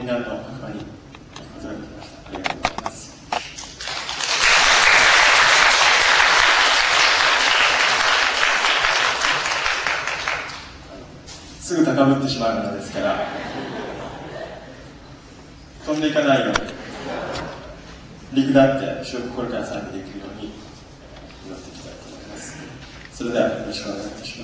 みんなと関わりことができました。ありがとうございます。すぐ高ぶってしまうものですから飛んでいかないように陸だって主を心から賛美できるように祈っていきたいと思います。それではよろしくお願いいたします。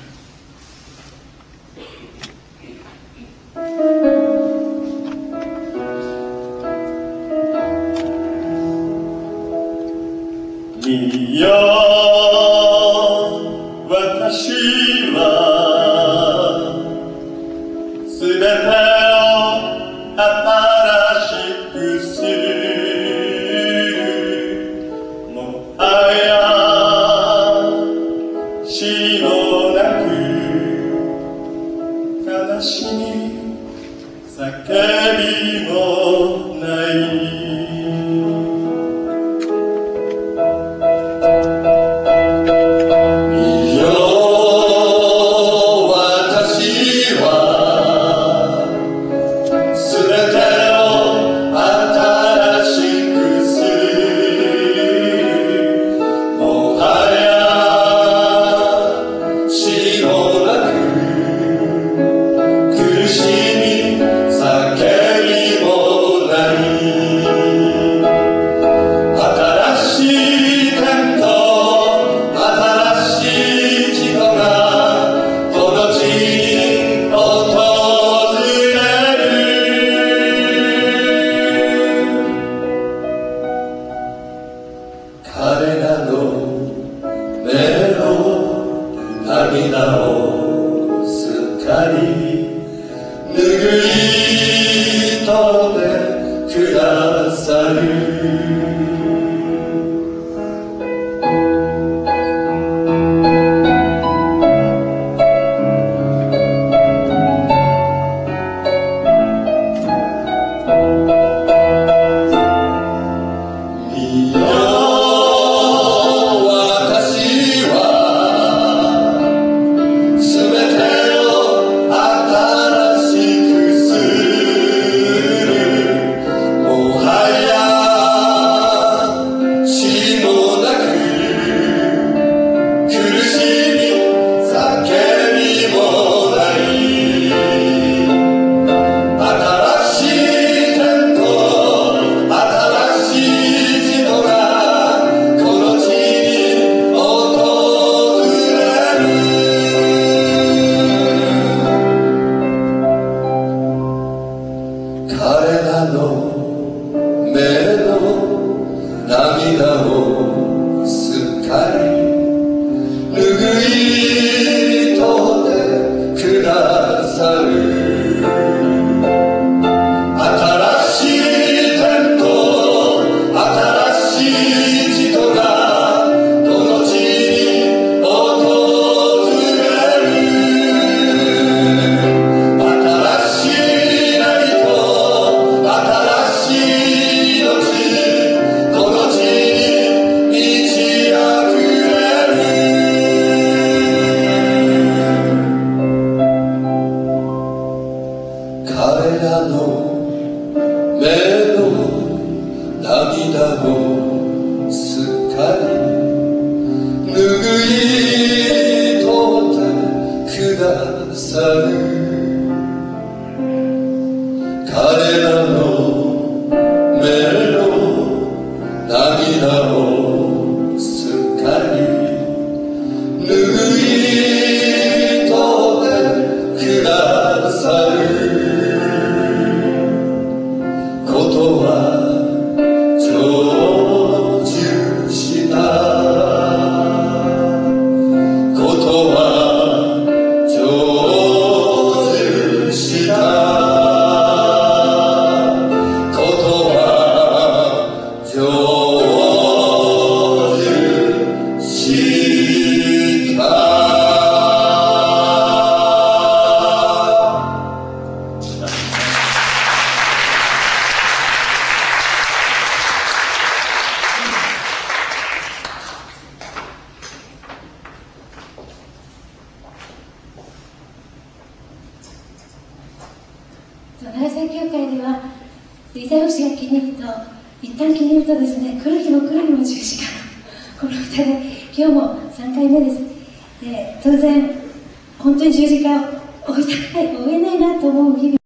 いや私はすべてを新しくする。もはや死もなく悲しみ叫びもない。 会では伊佐牧師が気に入ると一旦気に入るとですね、来る日も来る日も十字架この歌で今日も3回目です。当然本当に十字架を追えないなと思う日々